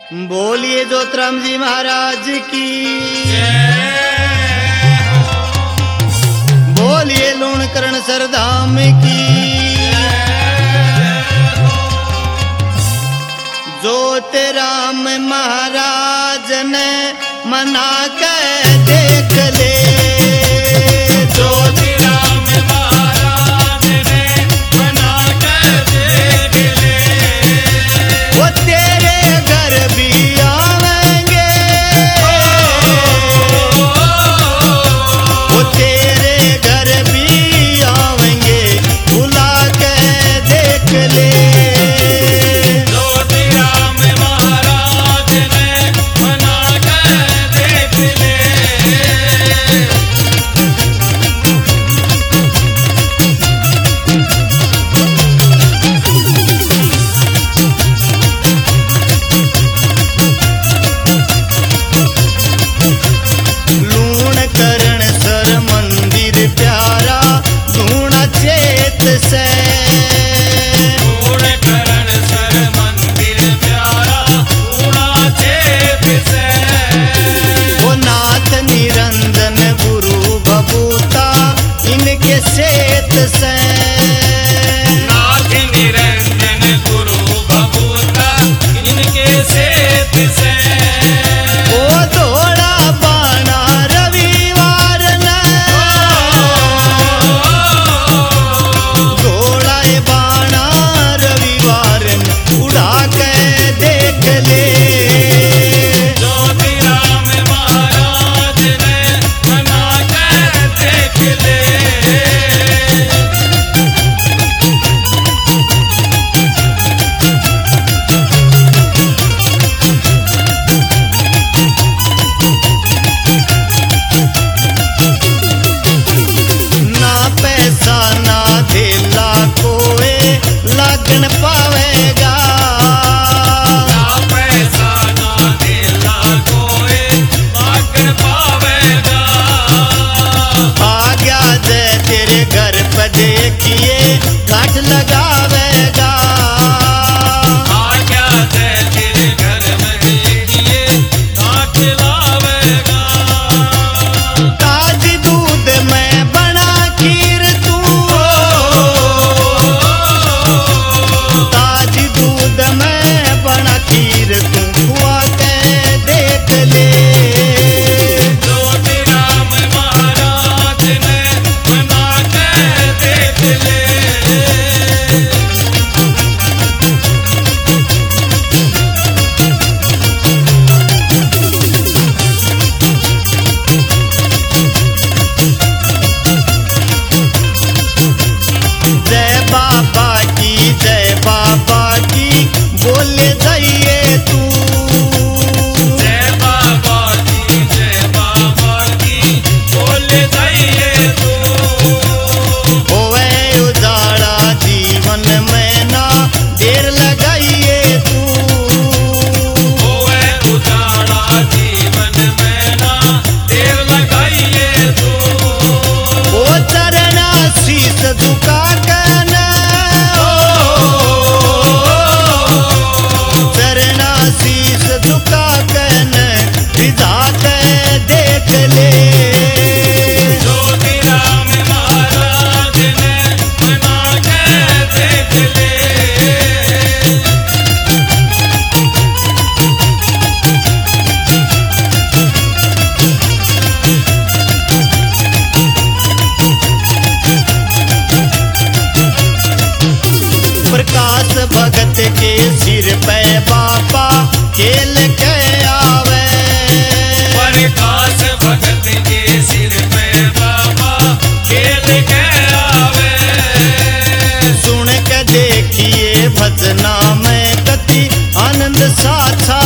बोलिए ज्योतिराम जी महाराज की, बोलिए लूणकरण सरधाम की। ज्योतिराम महाराज ने मना के देख ले, ज्योतिराम महाराज ने मना के देख ले, वो तेरे घर भी आवेंगे, वो तेरे घर भी आवेंगे, बुला के देख ले। ज्योतिराम महाराज ने मना के देख ले। लूणकरण सर मंदिर प्यारा धूणा चेत से, लूणकरण सर मंदिर प्यारा धूणा चेत से, वो नाथ निरंजन गुरु बबूता इनके सेत से, नाथ निरंजन गुरु बबूता इनके सेत से, वो धोड़ा बाणा रविवार ने, धोड़ा बाणा रविवार ने उड़ा के देख ले। ज्योतिराम महाराज ने मना के देख ले। ना पैसा ना धेला कोए लगन पावेगा, ना पैसा ना धेला कोई लागन पावेगा, आ गया जय तेरे घर पे देखिए काट लगावेगा, आ गया जय तेरे घर में देखिए काट लावेगा, ताजी दूध में बना खीर तू, ताजी दूध में बना खीर तू खुआ के देख ले। ज्योतिराम महाराज ने मना के देख ले। जय बाबा की बोले जाइए तू, जय बाबा की बोले जाइए तू, होवे उजाड़ा जीवन में ना देर लगाइए तू, होवे उजाड़ा जीवन में ना देर लगाइए तू, ओ चरणा शीस झुका कर ना, चरणा शीस झुका कर न रिदा के देख ले। ज्योतिराम महाराज ने मना के देख ले। प्रकाश भगत के सिर पे बाबा खेल के आवे, प्रकाश भगत के सिर पे बाबा खेल के आवे, सुन के देखिए भजना में कति आनंद सा छा